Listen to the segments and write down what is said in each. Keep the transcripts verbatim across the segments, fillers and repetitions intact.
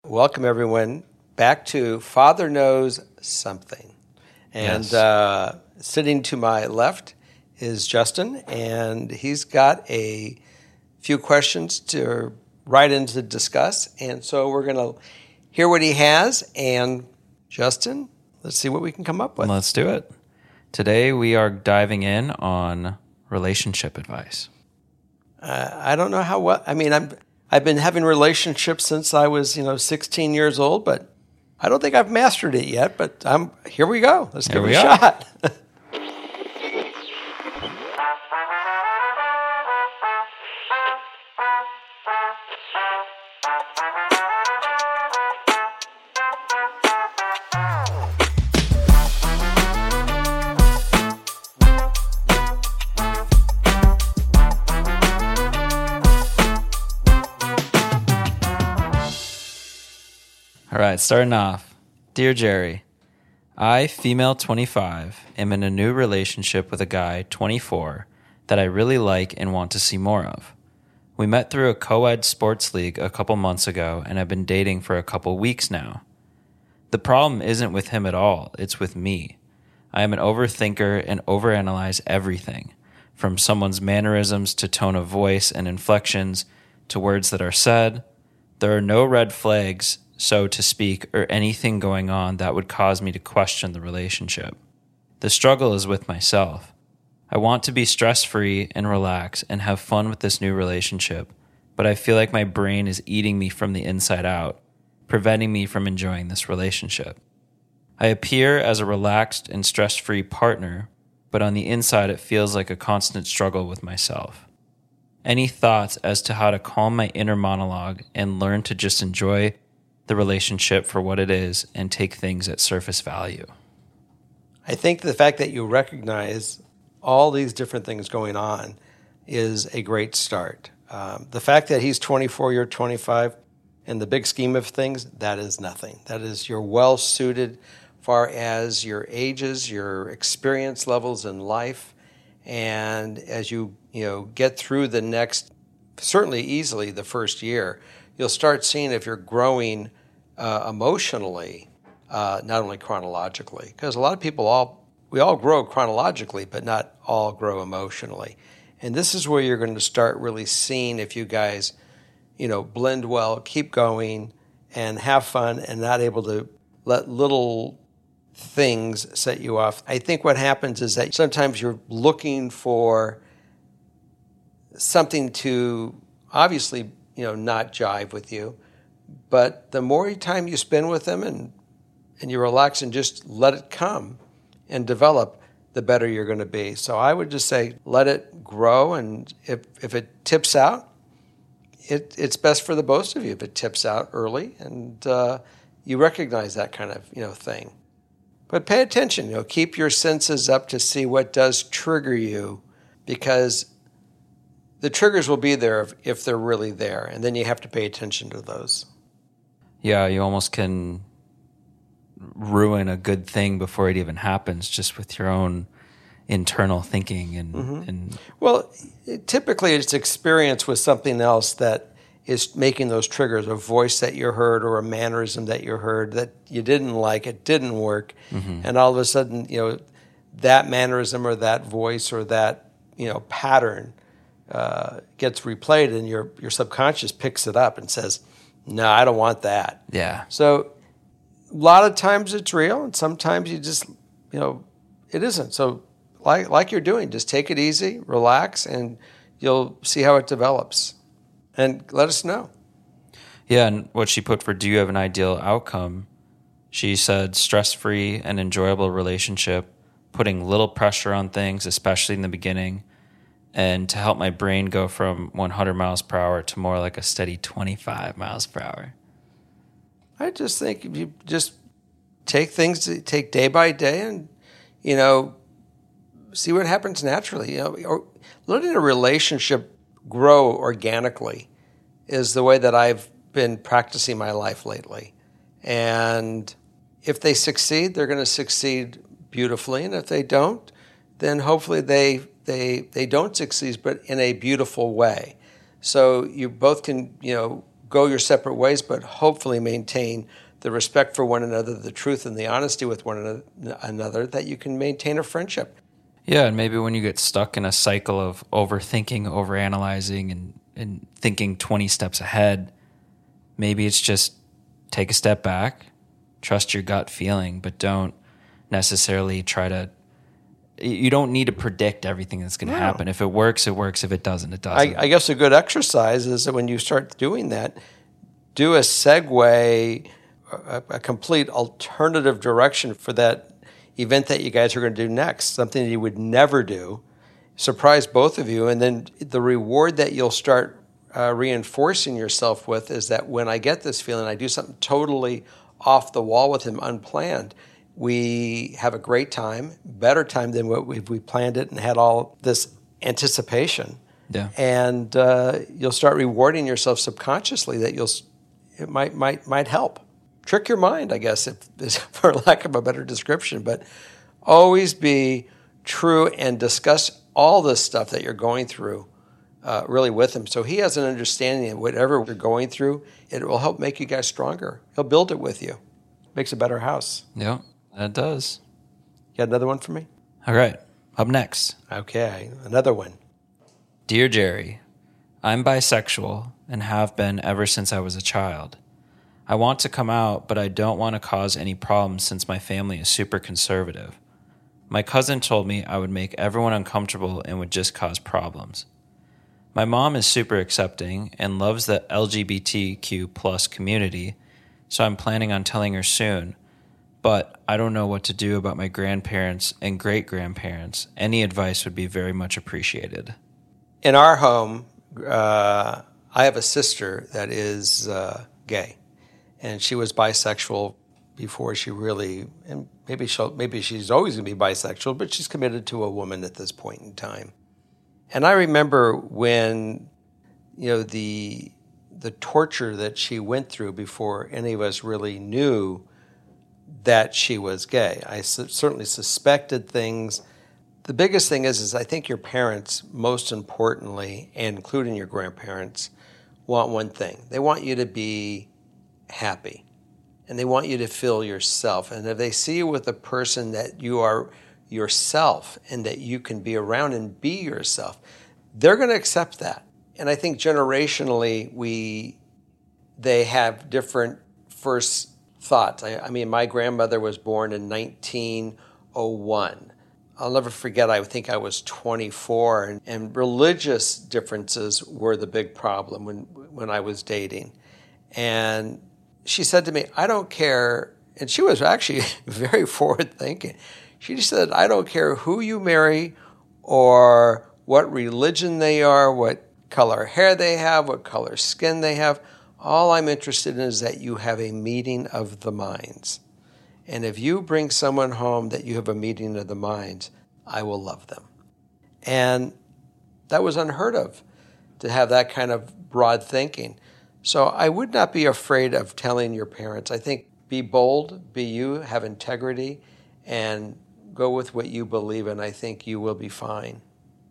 welcome everyone back to Father Knows Something. And Yes. uh, sitting to my left is Justin, and he's got a few questions to write in to discuss. And so we're going to hear what he has. And Justin, let's see what we can come up with. Let's do it. Today we are diving in on relationship advice. Uh, I don't know how well, I mean, I'm, I've been having relationships since I was, you know, sixteen years old, but I don't think I've mastered it yet, but I'm, here we go. Let's Here give it we a are. shot. All right, starting off. Dear Jerry, I, female twenty-five, am in a new relationship with a guy, twenty-four, that I really like and want to see more of. We met through a co-ed sports league a couple months ago and have been dating for a couple weeks now. The problem isn't with him at all, it's with me. I am an overthinker and overanalyze everything, from someone's mannerisms to tone of voice and inflections to words that are said. There are no red flags, so to speak, or anything going on that would cause me to question the relationship. The struggle is with myself. I want to be stress-free and relax and have fun with this new relationship, but I feel like my brain is eating me from the inside out, preventing me from enjoying this relationship. I appear as a relaxed and stress-free partner, but on the inside it feels like a constant struggle with myself. Any thoughts as to how to calm my inner monologue and learn to just enjoy the relationship for what it is and take things at surface value? I think the fact that you recognize all these different things going on is a great start. Um, the fact that he's twenty-four, you're twenty-five, in the big scheme of things, that is nothing. That is, you're well suited far as your ages, your experience levels in life, and as you you know get through the next, certainly easily the first year, you'll start seeing if you're growing uh, emotionally, uh, not only chronologically, because a lot of people all we all grow chronologically, but not all grow emotionally. And this is where you're going to start really seeing if you guys, you know, blend well, keep going, and have fun, and not able to let little things set you off. I think what happens is that sometimes you're looking for something to obviously, you know, not jive with you, but the more time you spend with them and and you relax and just let it come and develop, the better you're going to be. So I would just say let it grow, and if if it tips out, it it's best for the both of you if it tips out early, and uh, you recognize that kind of you know thing. But pay attention, you know, keep your senses up to see what does trigger you, because the triggers will be there if, if they're really there, and then you have to pay attention to those. Yeah, you almost can ruin a good thing before it even happens just with your own internal thinking. And, mm-hmm. and Well, it, typically it's experience with something else that is making those triggers, a voice that you heard or a mannerism that you heard that you didn't like, it didn't work, mm-hmm. and all of a sudden, you know, that mannerism or that voice or that, you know, pattern uh, gets replayed, and your your subconscious picks it up and says, no, I don't want that. Yeah. So a lot of times it's real, and sometimes you just, you know, it isn't. So like like you're doing, just take it easy, relax, and you'll see how it develops. And let us know. Yeah, and what she put for do you have an ideal outcome, she said stress-free and enjoyable relationship, putting little pressure on things, especially in the beginning, and to help my brain go from one hundred miles per hour to more like a steady twenty-five miles per hour. I just think if you just take things, take day by day, and, you know, see what happens naturally. You know, or letting a relationship grow organically is the way that I've been practicing my life lately. And if they succeed, they're going to succeed beautifully. And if they don't, then hopefully they they they don't succeed, but in a beautiful way. So you both can, you know, go your separate ways, but hopefully maintain the respect for one another, the truth and the honesty with one another, that you can maintain a friendship. Yeah, and maybe when you get stuck in a cycle of overthinking, overanalyzing, and, and thinking twenty steps ahead, maybe it's just take a step back, trust your gut feeling, but don't necessarily try to, you don't need to predict everything that's going to No. happen. If it works, it works. If it doesn't, it doesn't. I, I guess a good exercise is that when you start doing that, do a segue, a, a complete alternative direction for that event that you guys are going to do next, something that you would never do, surprise both of you, and then the reward that you'll start uh, reinforcing yourself with is that when I get this feeling, I do something totally off the wall with him, unplanned, we have a great time, better time than what we, we planned it and had all this anticipation. Yeah. And uh, you'll start rewarding yourself subconsciously that you'll, it might might might help. Trick your mind, I guess, if, for lack of a better description, but always be true and discuss all this stuff that you're going through uh, really with him. So he has an understanding of whatever you're going through, it will help make you guys stronger. He'll build it with you. Makes a better house. Yeah, that does. You got another one for me? All right, up next. Okay, another one. Dear Jerry, I'm bisexual and have been ever since I was a child. I want to come out, but I don't want to cause any problems since my family is super conservative. My cousin told me I would make everyone uncomfortable and would just cause problems. My mom is super accepting and loves the L G B T Q plus community, so I'm planning on telling her soon, but I don't know what to do about my grandparents and great-grandparents. Any advice would be very much appreciated. In our home, uh, I have a sister that is uh, gay. And she was bisexual before she really, and maybe she'll, maybe she's always going to be bisexual, but she's committed to a woman at this point in time. And I remember when, you know, the the torture that she went through before any of us really knew that she was gay. I su- certainly suspected things. The biggest thing is, is I think your parents, most importantly, and including your grandparents, want one thing. They want you to be happy, and they want you to feel yourself. And if they see you with a person that you are yourself and that you can be around and be yourself, they're going to accept that. And I think generationally, we they have different first thoughts. I, I mean, my grandmother was born in nineteen oh one. I'll never forget, I think I was twenty-four, and, and religious differences were the big problem when when I was dating. And she said to me, I don't care, and she was actually very forward-thinking. She just said, I don't care who you marry or what religion they are, what color hair they have, what color skin they have. All I'm interested in is that you have a meeting of the minds. And if you bring someone home that you have a meeting of the minds, I will love them. And that was unheard of, to have that kind of broad thinking. So I would not be afraid of telling your parents. I think be bold, be you, have integrity, and go with what you believe in. I think you will be fine.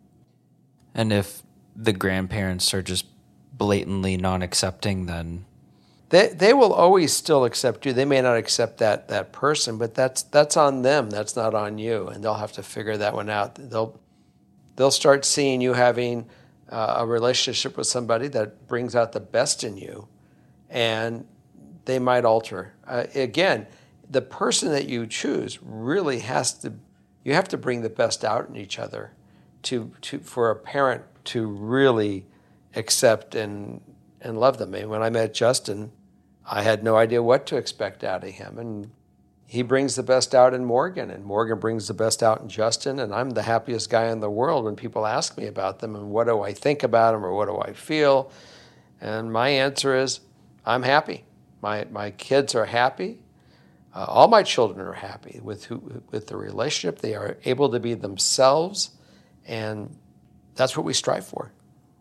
And if the grandparents are just blatantly non-accepting, then They they will always still accept you. They may not accept that that person, but that's that's on them. That's not on you, and they'll have to figure that one out. They'll they'll start seeing you having uh, a relationship with somebody that brings out the best in you, and they might alter. Uh, again, the person that you choose really has to. You have to bring the best out in each other, to to for a parent to really accept and and love them. I mean, when I met Justin, I had no idea what to expect out of him. And he brings the best out in Morgan, and Morgan brings the best out in Justin. And I'm the happiest guy in the world when people ask me about them and what do I think about them or what do I feel. And my answer is, I'm happy. My my kids are happy. Uh, all my children are happy with who, with the relationship. They are able to be themselves, and that's what we strive for.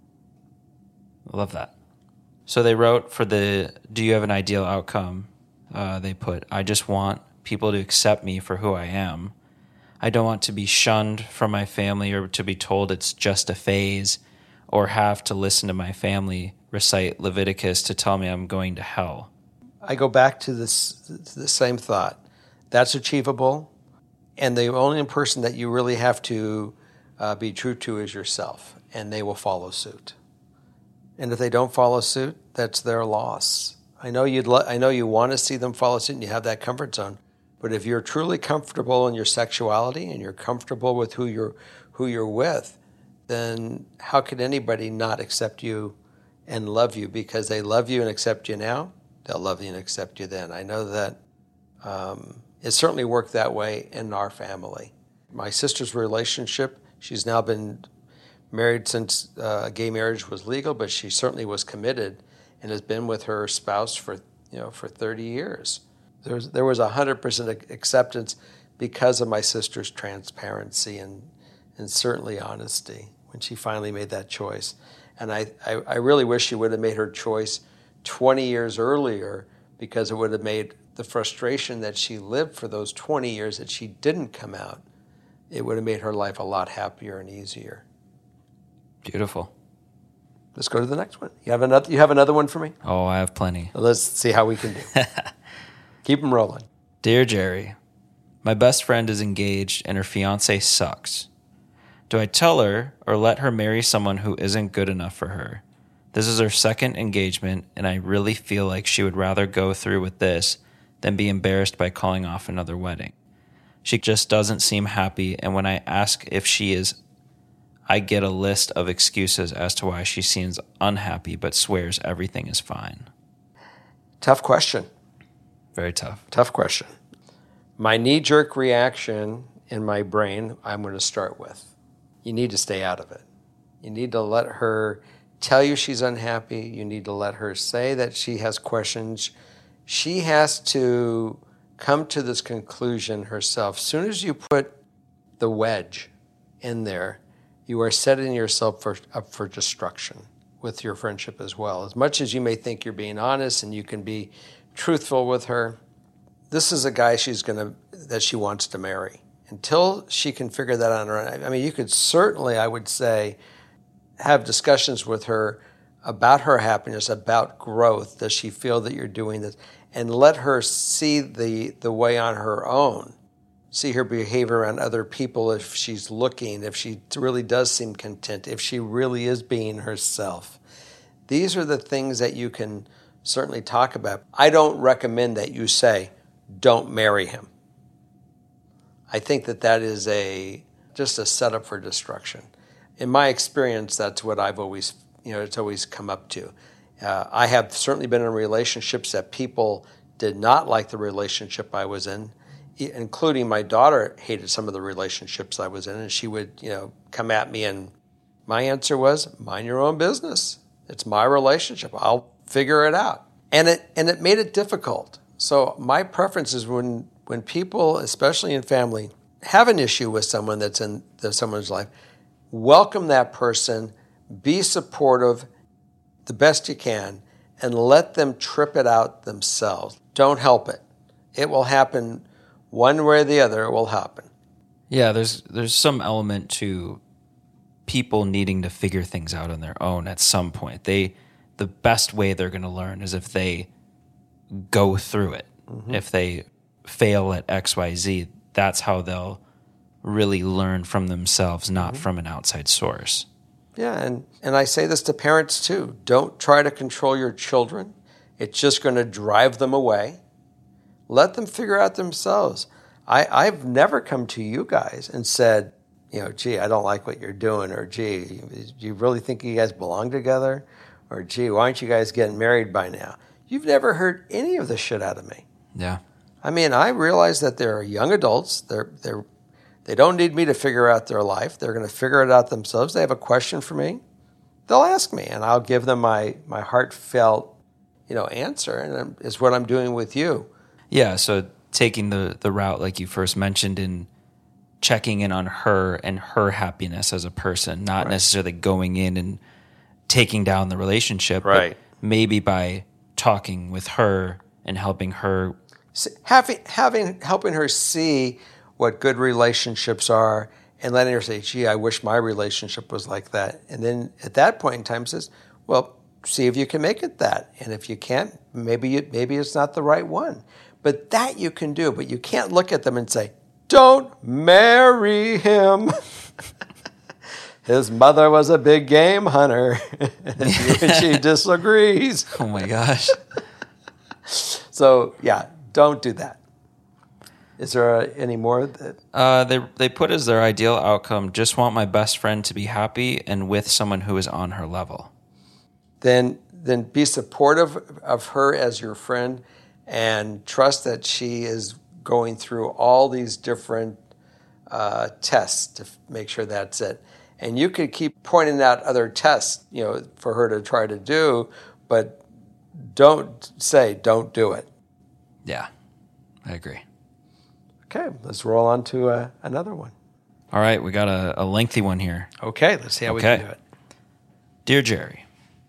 I love that. So they wrote for the, do you have an ideal outcome? Uh, they put, I just want people to accept me for who I am. I don't want to be shunned from my family or to be told it's just a phase or have to listen to my family recite Leviticus to tell me I'm going to hell. I go back to this the same thought. That's achievable, and the only person that you really have to uh, be true to is yourself, and they will follow suit. And if they don't follow suit, that's their loss. I know you'd. Lo- I know you want to see them follow suit, and you have that comfort zone. But if you're truly comfortable in your sexuality and you're comfortable with who you're who you're with, then how could anybody not accept you and love you? Because they love you and accept you now, they'll love you and accept you then. I know that um, it certainly worked that way in our family. My sister's relationship, she's now been married since uh, gay marriage was legal, but she certainly was committed and has been with her spouse for you know for thirty years. There was, there was one hundred percent acceptance because of my sister's transparency and, and certainly honesty when she finally made that choice. And I, I, I really wish she would have made her choice twenty years earlier, because it would have made the frustration that she lived for those twenty years that she didn't come out, it would have made her life a lot happier and easier. Beautiful. Let's go to the next one. You have another, you have another one for me? Oh, I have plenty. Let's see how we can do. Keep them rolling. Dear Jerry, my best friend is engaged and her fiance sucks. Do I tell her or let her marry someone who isn't good enough for her? This is her second engagement, and I really feel like she would rather go through with this than be embarrassed by calling off another wedding. She just doesn't seem happy, and when I ask if she is, I get a list of excuses as to why she seems unhappy but swears everything is fine. Tough question. Very tough. Tough question. My knee-jerk reaction in my brain, I'm going to start with, you need to stay out of it. You need to let her tell you she's unhappy. You need to let her say that she has questions. She has to come to this conclusion herself. As soon as you put the wedge in there, you are setting yourself for, up for destruction with your friendship as well. As much as you may think you're being honest and you can be truthful with her, this is a guy she's gonna that she wants to marry. Until she can figure that out on her own. I mean, you could certainly, I would say, have discussions with her about her happiness, about growth. Does she feel that you're doing this? And let her see the the way on her own. See her behavior around other people, if she's looking, if she really does seem content, if she really is being herself. These are the things that you can certainly talk about. I don't recommend that you say, don't marry him. I think that that is a just a setup for destruction. In my experience, that's what I've always, you know, it's always come up to. Uh, I have certainly been in relationships that people did not like the relationship I was in, including my daughter hated some of the relationships I was in, and she would, you know, come at me, and my answer was, mind your own business. It's my relationship. I'll figure it out. And it and it made it difficult. So my preference is when when people, especially in family, have an issue with someone that's in the, someone's life, welcome that person, be supportive the best you can, and let them trip it out themselves. Don't help it. It will happen one way or the other. It will happen. Yeah, there's there's some element to people needing to figure things out on their own at some point. They the best way they're going to learn is if they go through it. Mm-hmm. If they fail at X Y Z, that's how they'll really learn from themselves, not mm-hmm. from an outside source. Yeah, and, and I say this to parents too. Don't try to control your children. It's just going to drive them away. Let them figure out themselves. I, I've never come to you guys and said, you know, gee, I don't like what you're doing, or gee, do you really think you guys belong together? Or gee, why aren't you guys getting married by now? You've never heard any of this shit out of me. Yeah. I mean, I realize that they're young adults. They're they're they don't need me to figure out their life. They're going to figure it out themselves. They have a question for me, they'll ask me, and I'll give them my my heartfelt, you know, answer, and it's what I'm doing with you. Yeah. So taking the the route like you first mentioned, in checking in on her and her happiness as a person, not right. necessarily going in and taking down the relationship, right? But maybe by talking with her and helping her, having having helping her see what good relationships are, and letting her say, gee, I wish my relationship was like that. And then at that point in time says, well, see if you can make it that. And if you can't, maybe you, maybe it's not the right one. But that you can do. But you can't look at them and say, don't marry him. His mother was a big game hunter. And she disagrees. Oh, my gosh. So, yeah, don't do that. Is there uh, any more? That... Uh, they they put as their ideal outcome, just want my best friend to be happy and with someone who is on her level. Then, then be supportive of her as your friend and trust that she is going through all these different uh, tests to f- make sure that's it. And you could keep pointing out other tests, you know, for her to try to do, but don't say, don't do it. Yeah, I agree. Okay, let's roll on to uh, another one. All right, we got a, a lengthy one here. Okay, let's see how Okay. we can do it. Dear Jerry,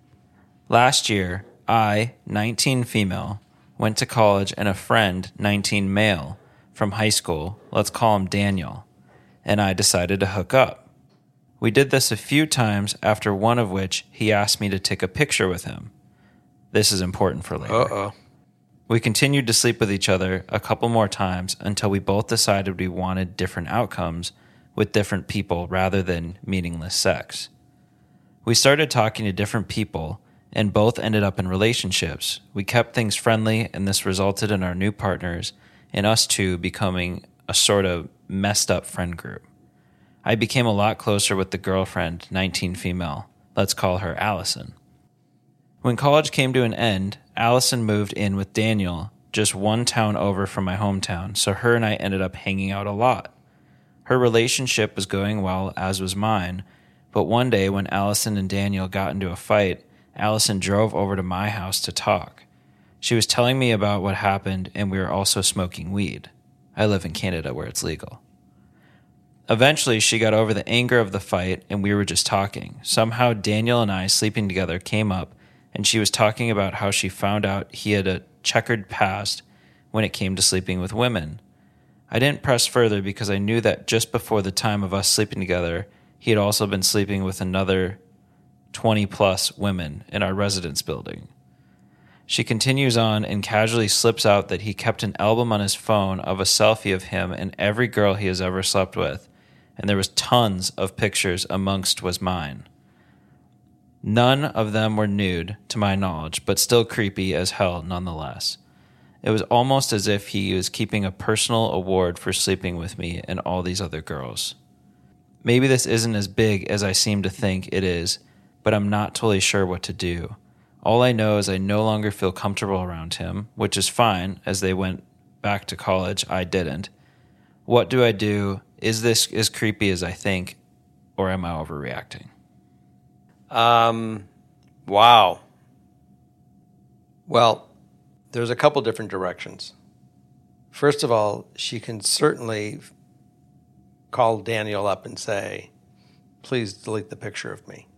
last year, I, nineteen female, went to college and a friend, nineteen male, from high school, let's call him Daniel, and I decided to hook up. We did this a few times, after one of which he asked me to take a picture with him. This is important for later. Uh-oh. We continued to sleep with each other a couple more times until we both decided we wanted different outcomes with different people rather than meaningless sex. We started talking to different people and both ended up in relationships. We kept things friendly, and this resulted in our new partners and us two becoming a sort of messed up friend group. I became a lot closer with the girlfriend, nineteen female. Let's call her Allison. When college came to an end, Allison moved in with Daniel, just one town over from my hometown, so her and I ended up hanging out a lot. Her relationship was going well, as was mine, but one day when Allison and Daniel got into a fight, Allison drove over to my house to talk. She was telling me about what happened, and we were also smoking weed. I live in Canada where it's legal. Eventually, she got over the anger of the fight, and we were just talking. Somehow, Daniel and I sleeping together came up, and she was talking about how she found out he had a checkered past when it came to sleeping with women. I didn't press further because I knew that just before the time of us sleeping together, he had also been sleeping with another twenty-plus women in our residence building. She continues on and casually slips out that he kept an album on his phone of a selfie of him and every girl he has ever slept with, and there was tons of pictures amongst was mine. None of them were nude, to my knowledge, but still creepy as hell nonetheless. It was almost as if he was keeping a personal award for sleeping with me and all these other girls. Maybe this isn't as big as I seem to think it is, but I'm not totally sure what to do. All I know is I no longer feel comfortable around him, which is fine, as they went back to college, I didn't. What do I do? Is this as creepy as I think, or am I overreacting? Um, wow. Well, there's a couple different directions. First of all, she can certainly call Daniel up and say, please delete the picture of me.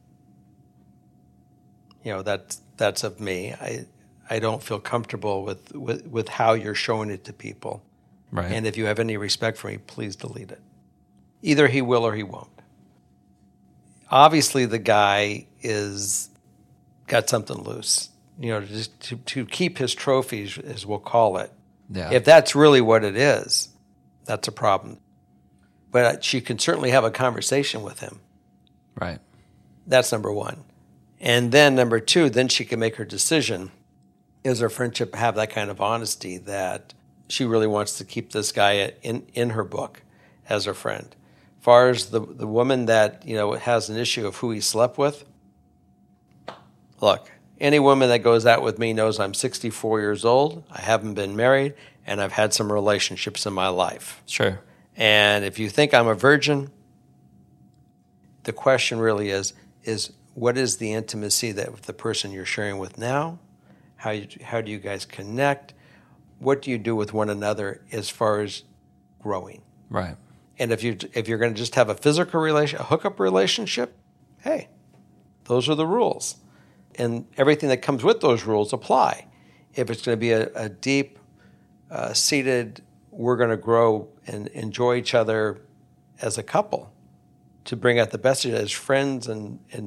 You know, that's, that's of me. I, I don't feel comfortable with, with, with how you're showing it to people. Right. And if you have any respect for me, please delete it. Either he will or he won't. Obviously, the guy is got something loose, you know, just to, to keep his trophies, as we'll call it. Yeah. If that's really what it is, that's a problem. But she can certainly have a conversation with him. Right. That's number one. And then number two, then she can make her decision. Does her friendship have that kind of honesty that she really wants to keep this guy in, in her book as her friend? As far as the, the woman that, you know, has an issue of who he slept with, look, any woman that goes out with me knows I'm sixty-four years old, I haven't been married, and I've had some relationships in my life. Sure. And if you think I'm a virgin, the question really is, is what is the intimacy that with the person you're sharing with now? How, you, how do you guys connect? What do you do with one another as far as growing? Right. And if you if you're going to just have a physical relation, a hookup relationship, hey, those are the rules, and everything that comes with those rules apply. If it's going to be a, a deep, uh, seated, we're going to grow and enjoy each other as a couple, to bring out the best as friends and and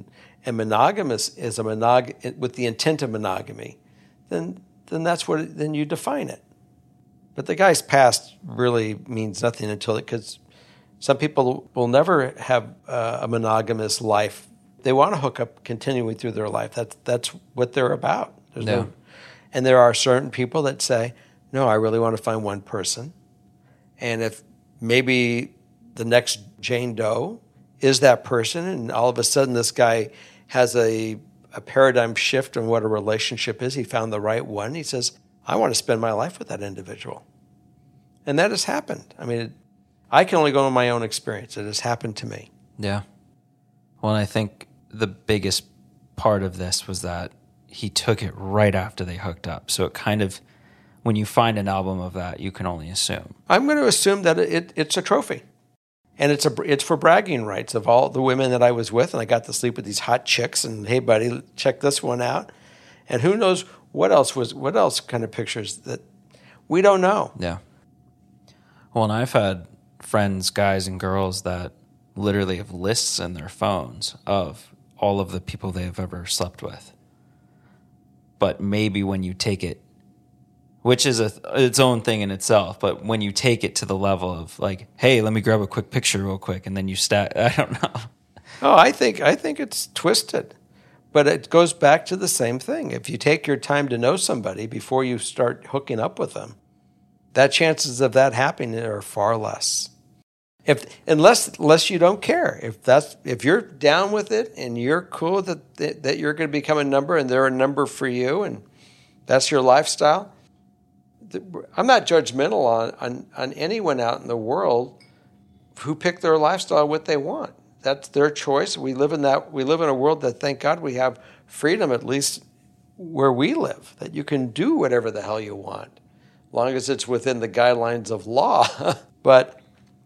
and monogamous is a monog with the intent of monogamy, then then that's what it, then you define it. But the guy's past really means nothing until it, because some people will never have uh, a monogamous life. They want to hook up continually through their life. That's that's what they're about. There's no. no, and there are certain people that say, no, I really want to find one person. And if maybe the next Jane Doe is that person, and all of a sudden this guy has a, a paradigm shift in what a relationship is. He found the right one. He says, I want to spend my life with that individual. And that has happened. I mean, it, I can only go on my own experience. It has happened to me. Yeah. Well, and I think the biggest part of this was that he took it right after they hooked up. So it kind of, when you find an album of that, you can only assume. I'm going to assume that it, it's a trophy. And it's a it's for bragging rights of all the women that I was with, and I got to sleep with these hot chicks. And hey, buddy, check this one out. And who knows what else was what else kind of pictures that we don't know. Yeah. Well, and I've had friends, guys and girls that literally have lists in their phones of all of the people they have ever slept with. But maybe when you take it, which is a, its own thing in itself, but when you take it to the level of like, hey, let me grab a quick picture real quick, and then you stat, I don't know. Oh, I think I think it's twisted, but it goes back to the same thing. If you take your time to know somebody before you start hooking up with them, that chances of that happening are far less. If unless unless you don't care, if that's if you're down with it and you're cool that that you're going to become a number and they're a number for you, and that's your lifestyle. I'm not judgmental on, on, on anyone out in the world who pick their lifestyle what they want. That's their choice. We live in that. We live in a world that, thank God, we have freedom, at least where we live, that you can do whatever the hell you want, as long as it's within the guidelines of law. But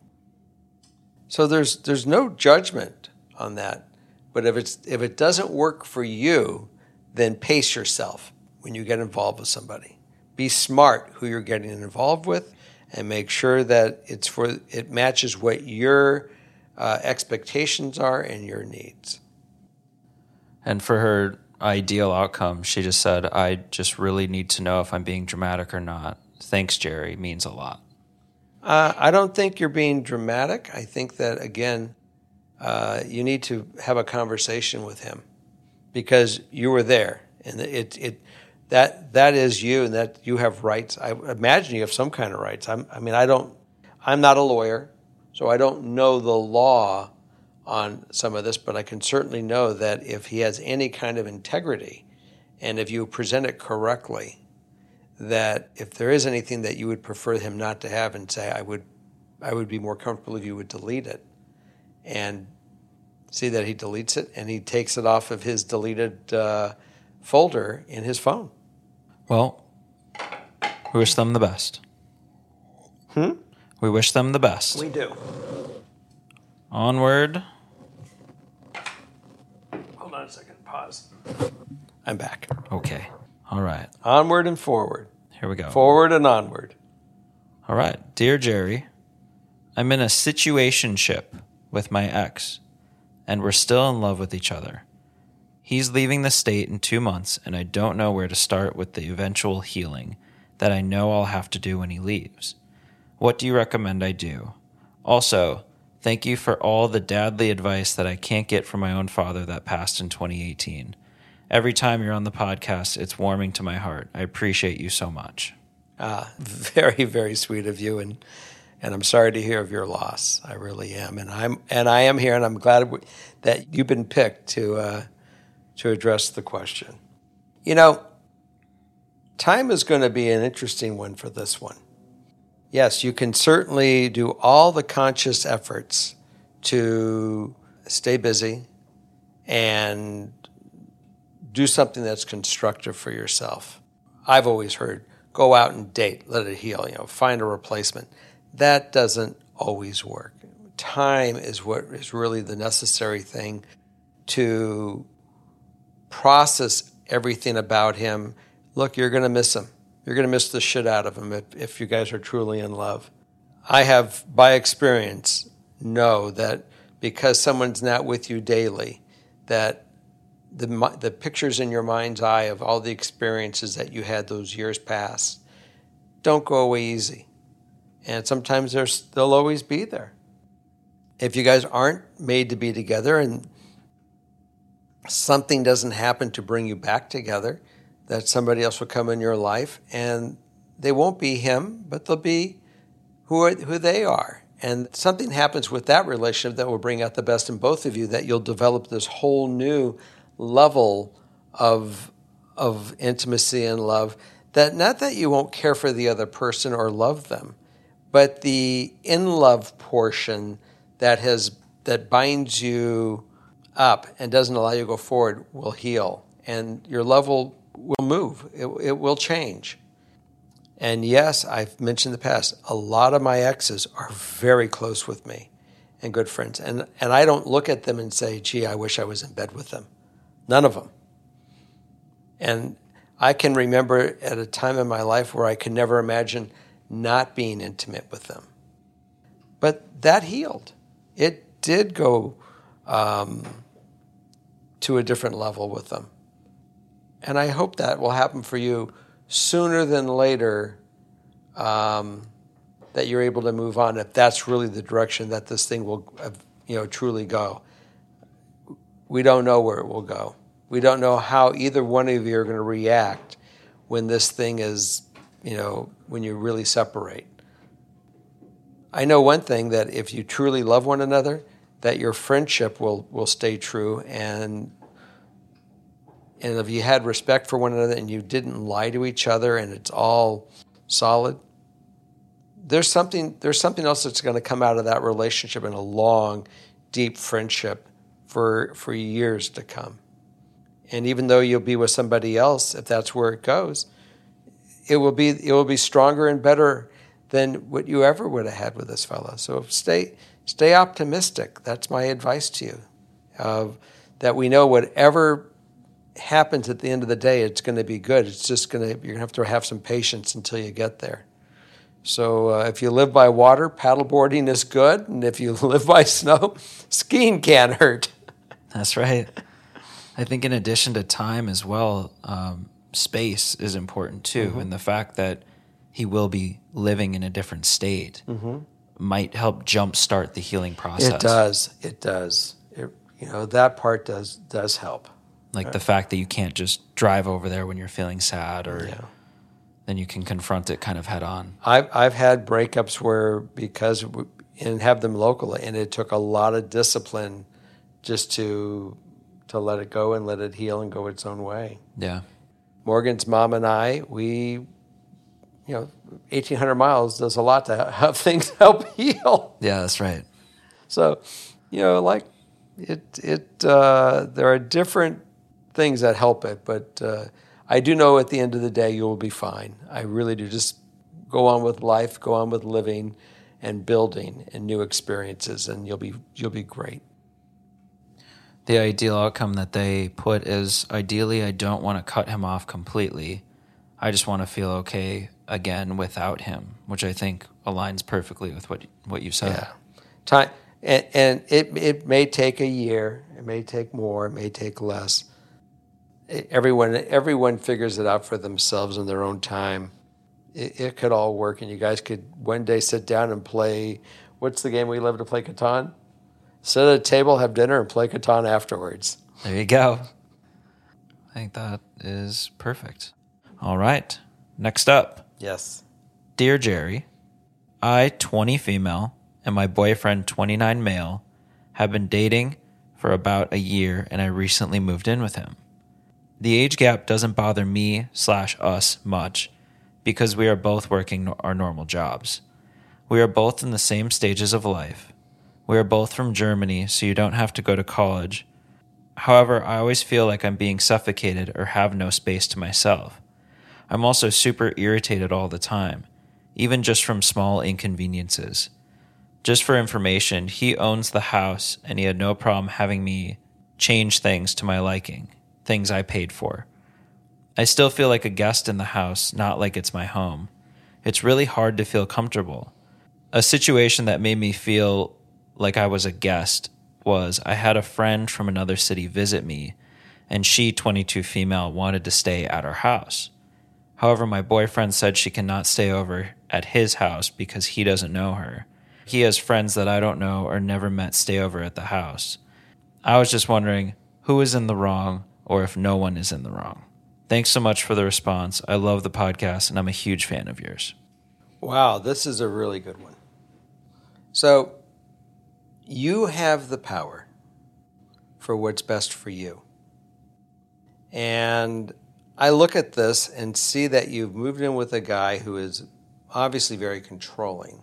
so there's there's no judgment on that. But if it's if it doesn't work for you, then pace yourself when you get involved with somebody. Be smart who you're getting involved with, and make sure that it's for it matches what your uh, expectations are and your needs. And for her ideal outcome, she just said, I just really need to know if I'm being dramatic or not. Thanks, Jerry, means a lot. Uh, I don't think you're being dramatic. I think that, again, uh, you need to have a conversation with him because you were there, and it it. That that is you, and that you have rights. I imagine you have some kind of rights. I'm, I mean, I don't. I'm not a lawyer, so I don't know the law on some of this. But I can certainly know that if he has any kind of integrity, and if you present it correctly, that if there is anything that you would prefer him not to have, and say, I would, I would be more comfortable if you would delete it, and see that he deletes it and he takes it off of his deleted uh, folder in his phone. Well, we wish them the best. Hmm? We wish them the best. We do. Onward. Hold on a second. Pause. I'm back. Okay. All right. Onward and forward. Here we go. Forward and onward. All right. Dear Jerry, I'm in a situationship with my ex, and we're still in love with each other. He's leaving the state in two months, and I don't know where to start with the eventual healing that I know I'll have to do when he leaves. What do you recommend I do? Also, thank you for all the dadly advice that I can't get from my own father that passed in twenty eighteen. Every time you're on the podcast, it's warming to my heart. I appreciate you so much. Ah, very, very sweet of you, and and I'm sorry to hear of your loss. I really am, and I'm and I am here, and I'm glad that you've been picked to. Uh, to address the question. You know, time is going to be an interesting one for this one. Yes, you can certainly do all the conscious efforts to stay busy and do something that's constructive for yourself. I've always heard, go out and date, let it heal, you know, find a replacement. That doesn't always work. Time is what is really the necessary thing to process everything about him. Look, you're going to miss him. You're going to miss the shit out of him if, if you guys are truly in love. I have, by experience, know that because someone's not with you daily, that the the pictures in your mind's eye of all the experiences that you had those years past don't go away easy. And sometimes there's, they'll always be there. If you guys aren't made to be together and something doesn't happen to bring you back together, that somebody else will come in your life, and they won't be him, but they'll be who are, who they are. And something happens with that relationship that will bring out the best in both of you, that you'll develop this whole new level of, of intimacy and love, that not that you won't care for the other person or love them, but the in-love portion that has that binds you up and doesn't allow you to go forward will heal. And your love will, will move. It, it will change. And yes, I've mentioned in the past, a lot of my exes are very close with me and good friends. And, and I don't look at them and say, gee, I wish I was in bed with them. None of them. And I can remember at a time in my life where I could never imagine not being intimate with them. But that healed. It did go um, to a different level with them. And I hope that will happen for you sooner than later, um, that you're able to move on, if that's really the direction that this thing will, uh, you know, truly go. We don't know where it will go. We don't know how either one of you are going to react when this thing is, you know, when you really separate. I know one thing, that if you truly love one another, that your friendship will, will stay true, and and if you had respect for one another and you didn't lie to each other and it's all solid, there's something there's something else that's going to come out of that relationship in a long, deep friendship for for years to come. And even though you'll be with somebody else, if that's where it goes, it will be it will be stronger and better than what you ever would have had with this fellow. So stay stay optimistic. That's my advice to you. Uh, that we know whatever happens at the end of the day, it's going to be good. It's just going to, you're going to have to have some patience until you get there. So uh, if you live by water, paddleboarding is good. And if you live by snow, skiing can't hurt. That's right. I think in addition to time as well, um, space is important too. Mm-hmm. And the fact that he will be living in a different state mm-hmm. might help jumpstart the healing process. It does. It does. It, you know, that part does does help. Like right. The fact that you can't just drive over there when you're feeling sad, or yeah. then you can confront it kind of head on. I've I've had breakups where, because we, and have them locally, and it took a lot of discipline just to to let it go and let it heal and go its own way. Yeah. Morgan's mom and I, we, you know, eighteen hundred miles does a lot to have things help heal. Yeah, that's right. So, you know, like it it uh, there are different things that help it, but uh, I do know at the end of the day you will be fine. I really do. Just go on with life, go on with living and building and new experiences, and you'll be you'll be great. The ideal outcome that they put is, ideally, I don't want to cut him off completely. I just want to feel okay again without him, which I think aligns perfectly with what what you said. Yeah, time, and, and it it may take a year, it may take more, it may take less. Everyone, everyone figures it out for themselves in their own time. It, it could all work, and you guys could one day sit down and play. What's the game we love to play? Catan. Sit at a table, have dinner, and play Catan afterwards. There you go. I think that is perfect. All right. Next up. Yes. Dear Jerry, I, twenty female, and my boyfriend, twenty-nine male, have been dating for about a year, and I recently moved in with him. The age gap doesn't bother me slash us much because we are both working our normal jobs. We are both in the same stages of life. We are both from Germany, so you don't have to go to college. However, I always feel like I'm being suffocated or have no space to myself. I'm also super irritated all the time, even just from small inconveniences. Just for information, he owns the house and he had no problem having me change things to my liking. Things I paid for. I still feel like a guest in the house, not like it's my home. It's really hard to feel comfortable. A situation that made me feel like I was a guest was I had a friend from another city visit me, and she, twenty-two female, wanted to stay at our house. However, my boyfriend said she cannot stay over at his house because he doesn't know her. He has friends that I don't know or never met stay over at the house. I was just wondering who is in the wrong or if no one is in the wrong. Thanks so much for the response. I love the podcast, and I'm a huge fan of yours. Wow, this is a really good one. So, you have the power for what's best for you. And I look at this and see that you've moved in with a guy who is obviously very controlling.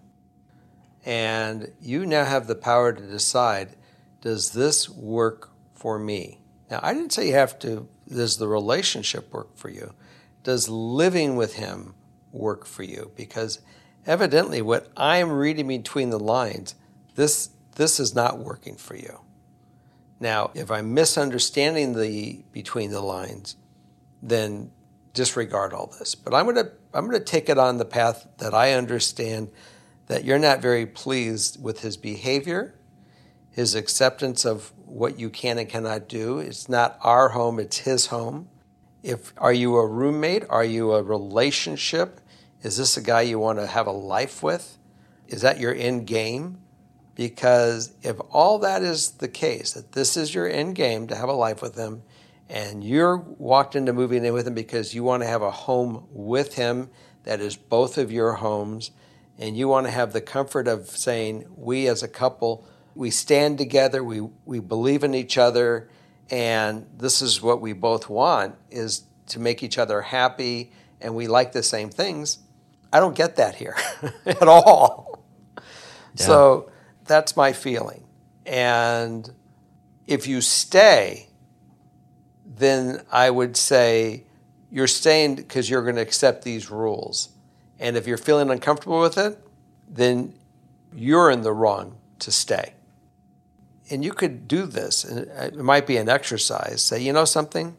And you now have the power to decide, does this work for me? Now, I didn't say you have to, does the relationship work for you? Does living with him work for you? Because evidently what I'm reading between the lines, this this is not working for you. Now, if I'm misunderstanding the between the lines, then disregard all this. But I'm gonna I'm gonna take it on the path that I understand that you're not very pleased with his behavior, his acceptance of what you can and cannot do. It's not our home, it's his home. If are you a roommate? Are you a relationship? Is this a guy you want to have a life with? Is that your end game? Because if all that is the case, that this is your end game to have a life with him, and you're walked into moving in with him because you want to have a home with him that is both of your homes, and you want to have the comfort of saying, we as a couple, we stand together, we, we believe in each other, and this is what we both want, is to make each other happy, and we like the same things. I don't get that here at all. Yeah. So that's my feeling. And if you stay, then I would say you're staying because you're going to accept these rules. And if you're feeling uncomfortable with it, then you're in the wrong to stay. And you could do this, and it might be an exercise. Say, you know something?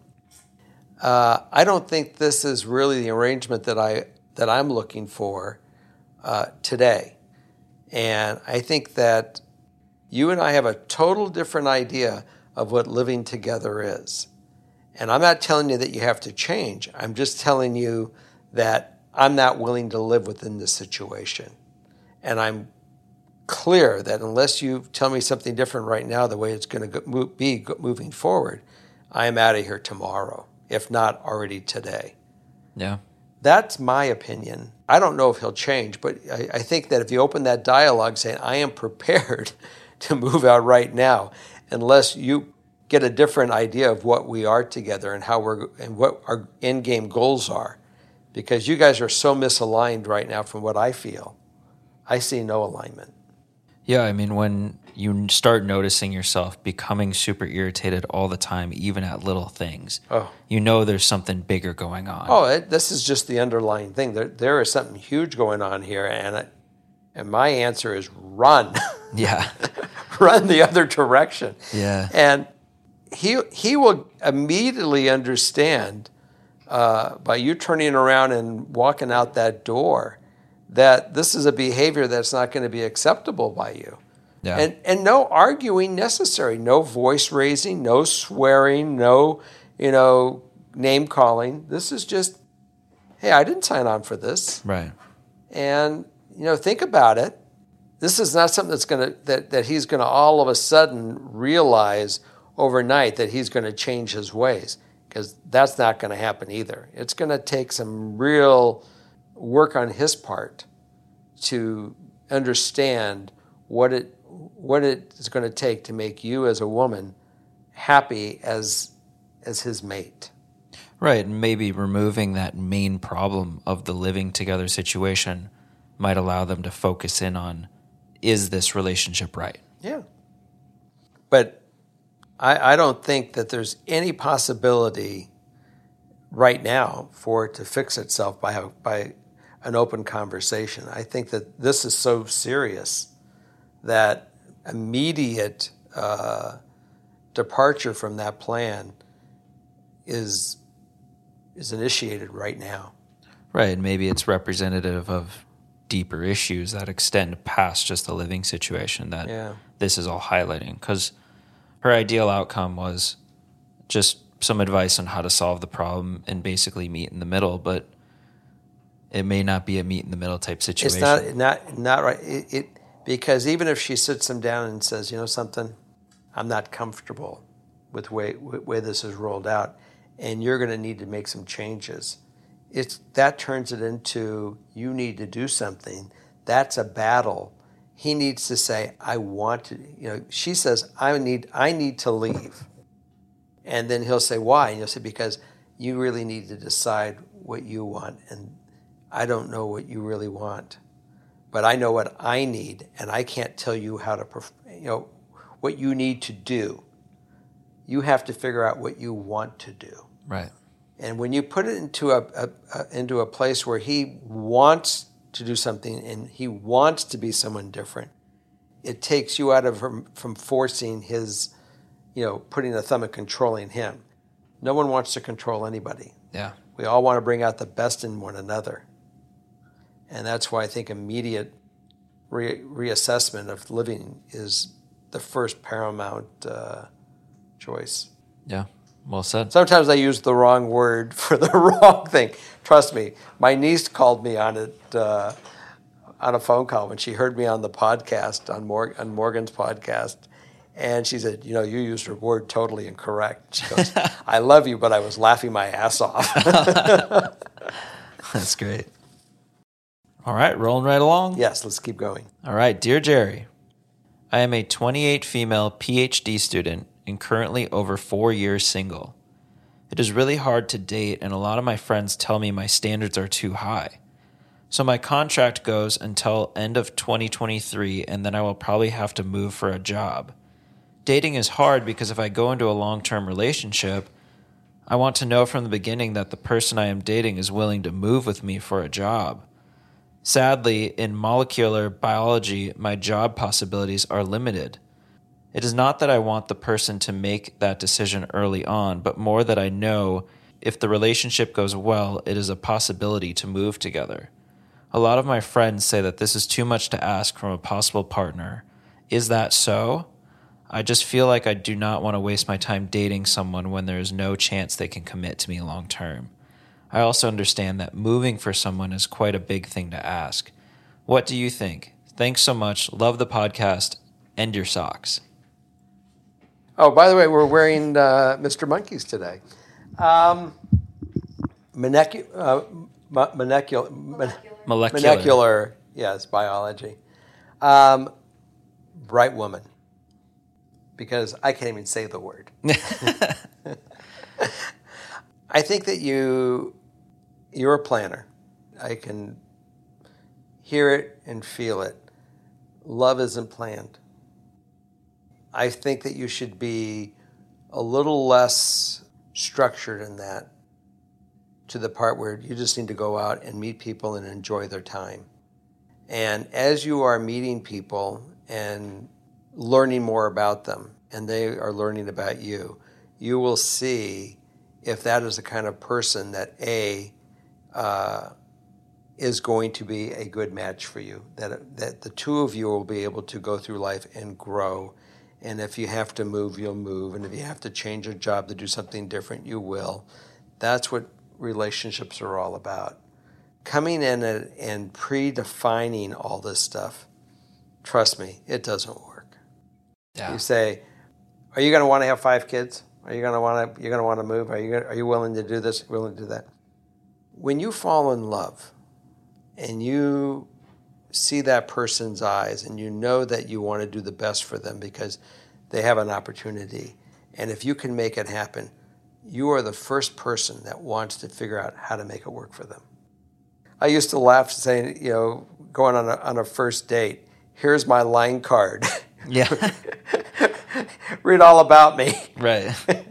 Uh, I don't think this is really the arrangement that, I, that I'm looking for uh, today. And I think that you and I have a total different idea of what living together is. And I'm not telling you that you have to change. I'm just telling you that I'm not willing to live within this situation. And I'm clear that unless you tell me something different right now, the way it's going to be moving forward, I am out of here tomorrow, if not already today. Yeah. That's my opinion. I don't know if he'll change, but I, I think that if you open that dialogue saying, I am prepared to move out right now, unless you get a different idea of what we are together and how we're and what our end game goals are, because you guys are so misaligned right now from what I feel. I see no alignment. Yeah, I mean, when you start noticing yourself becoming super irritated all the time, even at little things, oh. you know there's something bigger going on. Oh, it, this is just the underlying thing. There, there is something huge going on here, and I, and my answer is run. Yeah, run the other direction. Yeah, and he he will immediately understand uh, by you turning around and walking out that door that this is a behavior that's not going to be acceptable by you. Yeah. And and no arguing necessary, no voice raising, no swearing, no, you know, name calling. This is just, hey, I didn't sign on for this. Right. And, you know, think about it. This is not something that's going to that, that he's going to all of a sudden realize overnight that he's going to change his ways, because that's not going to happen either. It's going to take some real work on his part to understand what it what it is going to take to make you as a woman happy as as his mate. Right, and maybe removing that main problem of the living together situation might allow them to focus in on, is this relationship right? Yeah. But I, I don't think that there's any possibility right now for it to fix itself by a, by an open conversation. I think that this is so serious that immediate uh, departure from that plan is is initiated right now. Right, and maybe it's representative of deeper issues that extend past just the living situation that yeah. this is all highlighting. Because her ideal outcome was just some advice on how to solve the problem and basically meet in the middle, but it may not be a meet in the middle type situation. It's not not not right. It, it because even if she sits him down and says, you know something, I'm not comfortable with the way way this is rolled out, and you're going to need to make some changes. It's that turns it into you need to do something. That's a battle. He needs to say, I want to. You know, she says, I need I need to leave, and then he'll say, why? And you'll say, because you really need to decide what you want, and I don't know what you really want, but I know what I need, and I can't tell you how to, you know, what you need to do. You have to figure out what you want to do. Right. And when you put it into a, a, a into a place where he wants to do something and he wants to be someone different, it takes you out of from, from forcing his, you know, putting a thumb and controlling him. No one wants to control anybody. Yeah. We all want to bring out the best in one another. And that's why I think immediate re- reassessment of living is the first paramount uh, choice. Yeah, well said. Sometimes I use the wrong word for the wrong thing. Trust me, my niece called me on it uh, on a phone call when she heard me on the podcast, on, Mor- on Morgan's podcast. And she said, you know, you used her word totally incorrect. She goes, I love you, but I was laughing my ass off. That's great. All right, rolling right along. Yes, let's keep going. All right, Dear Jerry, I am a twenty-eight female P H D student and currently over four years single. It is really hard to date, and a lot of my friends tell me my standards are too high. So my contract goes until end of twenty twenty-three, and then I will probably have to move for a job. Dating is hard because if I go into a long-term relationship, I want to know from the beginning that the person I am dating is willing to move with me for a job. Sadly, in molecular biology, my job possibilities are limited. It is not that I want the person to make that decision early on, but more that I know if the relationship goes well, it is a possibility to move together. A lot of my friends say that this is too much to ask from a possible partner. Is that so? I just feel like I do not want to waste my time dating someone when there is no chance they can commit to me long term. I also understand that moving for someone is quite a big thing to ask. What do you think? Thanks so much. Love the podcast and your socks. Oh, by the way, we're wearing uh, Mister Monkeys today. Um, molecu- uh, mo- molecular, mon- Molecular. molecular, yes, biology. Um, bright woman, because I can't even say the word. I think that you, you're a planner. I can hear it and feel it. Love isn't planned. I think that you should be a little less structured in that, to the part where you just need to go out and meet people and enjoy their time. And as you are meeting people and learning more about them, and they are learning about you, you will see if that is the kind of person that A, uh, is going to be a good match for you, that that the two of you will be able to go through life and grow. And if you have to move, you'll move. And if you have to change your job to do something different, you will. That's what relationships are all about. Coming in and, and predefining all this stuff, trust me, it doesn't work. Yeah. You say, are you going to want to have five kids? Are you going to want to? You're going to want to move? Are you gonna, are you willing to do this? Willing to do that? When you fall in love, and you see that person's eyes, and you know that you want to do the best for them because they have an opportunity, and if you can make it happen, you are the first person that wants to figure out how to make it work for them. I used to laugh saying, you know, going on a, on a first date, here's my line card. Yeah. Read all about me. Right.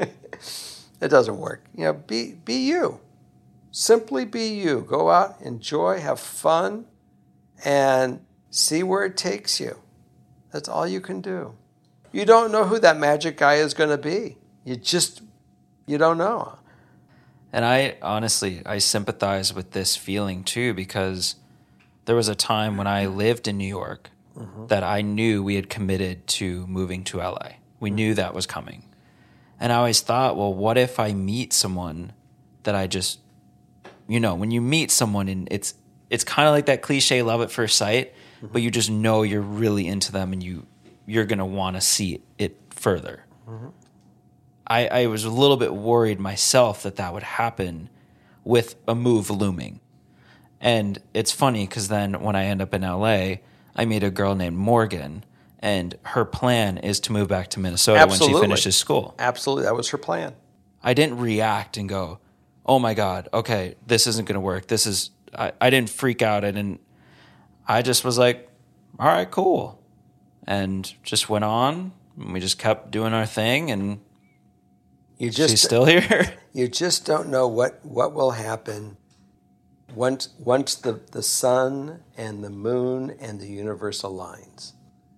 It doesn't work. You know, be be you. Simply be you. Go out, enjoy, have fun, and see where it takes you. That's all you can do. You don't know who that magic guy is going to be. You just, you don't know. And I honestly, I sympathize with this feeling too, because there was a time when I lived in New York mm-hmm. that I knew we had committed to moving to L A. We mm-hmm. knew that was coming. And I always thought, well, what if I meet someone that I just, you know, when you meet someone and it's it's kind of like that cliche love at first sight, mm-hmm. but you just know you're really into them and you, you're going to want to see it further. Mm-hmm. I, I was a little bit worried myself that that would happen with a move looming. And it's funny because then when I end up in L A, I meet a girl named Morgan, and her plan is to move back to Minnesota Absolutely. when she finishes school. Absolutely. That was her plan. I didn't react and go, oh my God, okay, this isn't going to work. This is, I, I didn't freak out. I didn't, I just was like, all right, cool. And just went on. And we just kept doing our thing, and you just, she's still here. You just don't know what, what will happen once once the, the sun and the moon and the universe aligns.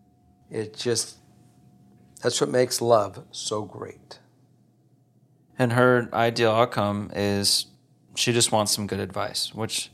It just, that's what makes love so great. And her ideal outcome is she just wants some good advice, which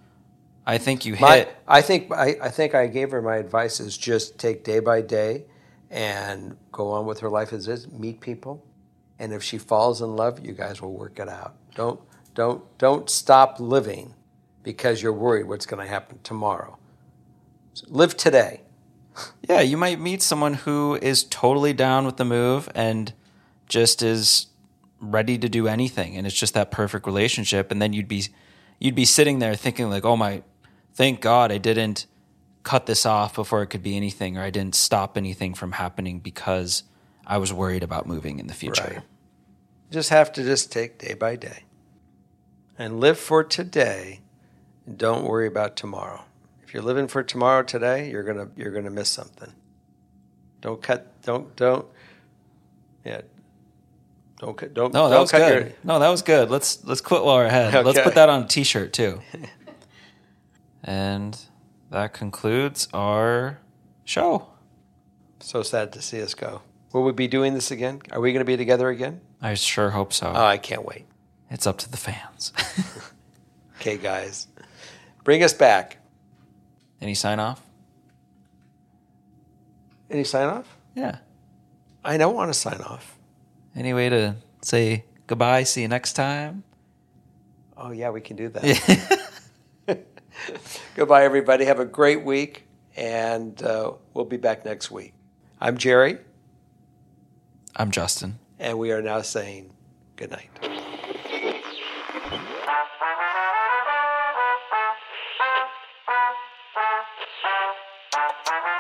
I think you hit. My, I think I, I think I gave her my advice is just take day by day and go on with her life as is, meet people. And if she falls in love, you guys will work it out. Don't don't don't stop living because you're worried what's going to happen tomorrow. So live today. Yeah, you might meet someone who is totally down with the move and just is ready to do anything, and it's just that perfect relationship. And then you'd be you'd be sitting there thinking like, "Oh my, thank God I didn't cut this off before it could be anything, or I didn't stop anything from happening because I was worried about moving in the future." Right. You just have to just take day by day and live for today. And don't worry about tomorrow. If you're living for tomorrow today, you're gonna you're gonna miss something. Don't cut. Don't don't. Yeah. Don't cut. Don't. No, that don't was cut good. Your... No, that was good. Let's let's quit while we're ahead. Okay. Let's put that on a T-shirt too. And that concludes our show. So sad to see us go. Will we be doing this again? Are we going to be together again? I sure hope so. Oh, I can't wait. It's up to the fans. Okay, guys. Bring us back. Any sign off? Any sign off? Yeah. I don't want to sign off. Any way to say goodbye, see you next time? Oh, yeah, we can do that. Yeah. Goodbye, everybody. Have a great week, and uh, we'll be back next week. I'm Jerry. I'm Justin. And we are now saying good night. Bye.